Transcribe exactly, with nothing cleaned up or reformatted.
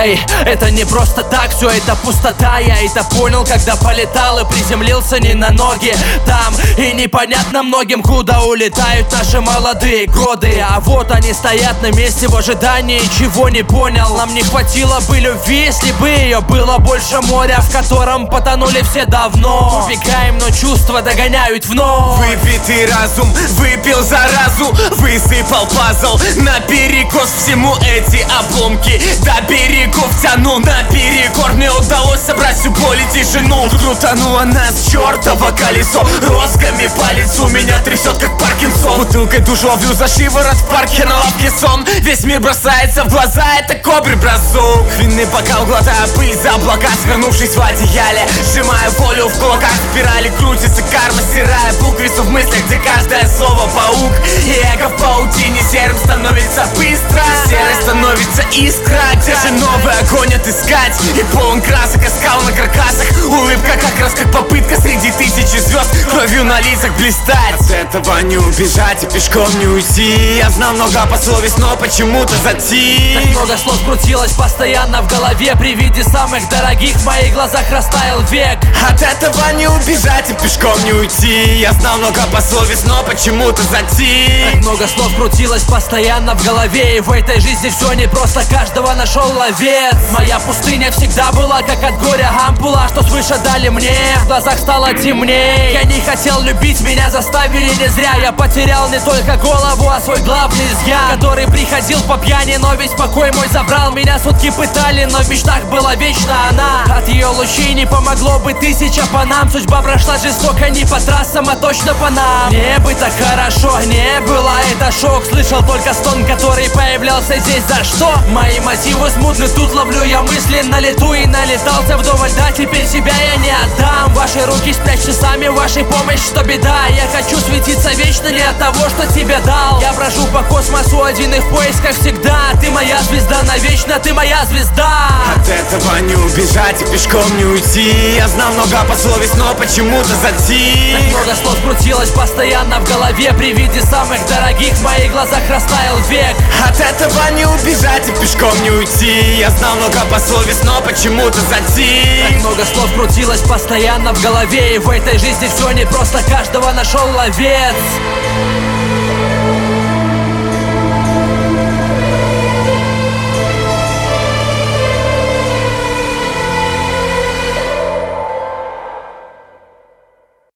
Эй, это не просто так, все это пустота. Я это понял, когда полетал и приземлился не на ноги там. И непонятно многим, куда улетают наши молодые годы. А вот они стоят на месте в ожидании, чего не понял. Нам не хватило бы любви, если бы ее было больше моря, в котором потонули все давно. Убегаем, но чувства догоняют вновь. Выпитый разум выпил заразу, высыпал пазл наперекос всему эти обломки. До берегов тянул наперекор, мне удалось собрать всю боль и тишину. Крутануло нас чертово колесо, розгами по лицу меня трясет как Паркинсон. Бутылкой душу ловлю за шиворот в парке на лавке сон. Весь мир бросается в глаза, это кобры бросок. Винный бокал глотая пыль за облака, свернувшись в одеяле, сжимая волю в кулаках. Спирали крутится карма, стирая буквицу в мыслях, где каждое слово паук. И эго в паутине серым становится быстро, серой становится искра. Где же новый огонь отыскать? И полон красок, скал на каркасах. Улыбка как раз как попытка среди тысячи звезд кровью на лицах блистать. От этого не убежать и пешком не уйти. Я знал много пословиц, но почему-то затих. Так много слов крутилось постоянно в голове. При виде самых дорогих в моих глазах растаял век. От этого не убежать и пешком не уйти. Я знал много пословиц, но почему-то затих. Так много слов крутилось постоянно в голове. И в этой жизни все непросто, каждого нашел ловец. Моя пустыня всегда была как от горя ампула, что свыше дали мне. В глазах стало темнее. Я не хотел любить, меня заставили не зря. Я потерял не только голову, а свой главный изъян, который приходил по пьяни, но весь покой мой забрал. Меня сутки пытали, но в мечтах была вечно она. От ее лучей не помогло бы тысяча по нам. Судьба прошла жестоко, не по трассам, а точно по нам. Не бы так хорошо, не было, это шок. Слышал только стон, который появлялся здесь. За что? Мои мотивы смутны, тут ловлю я мысли на лету. И налетался вдоволь, да, теперь себя я не отдам. Ваши руки спрячьте сами, вашей помощь, что беда. Я хочу светиться вечно не от того, что тебе дал. Я брожу по космосу один и в поисках всегда. Ты моя звезда, навечно ты моя звезда. От этого не убежать и пешком не уйти. Я знал много пословиц, но почему-то затих. Так много слов крутилось постоянно в голове. При виде самых дорогих в моих глазах растаял век. От этого не убежать и пешком не уйти. Я знал много пословиц, но почему-то затих. Так много слов крутилось постоянно в голове. И в этой жизни все непросто, каждого нашел ловец.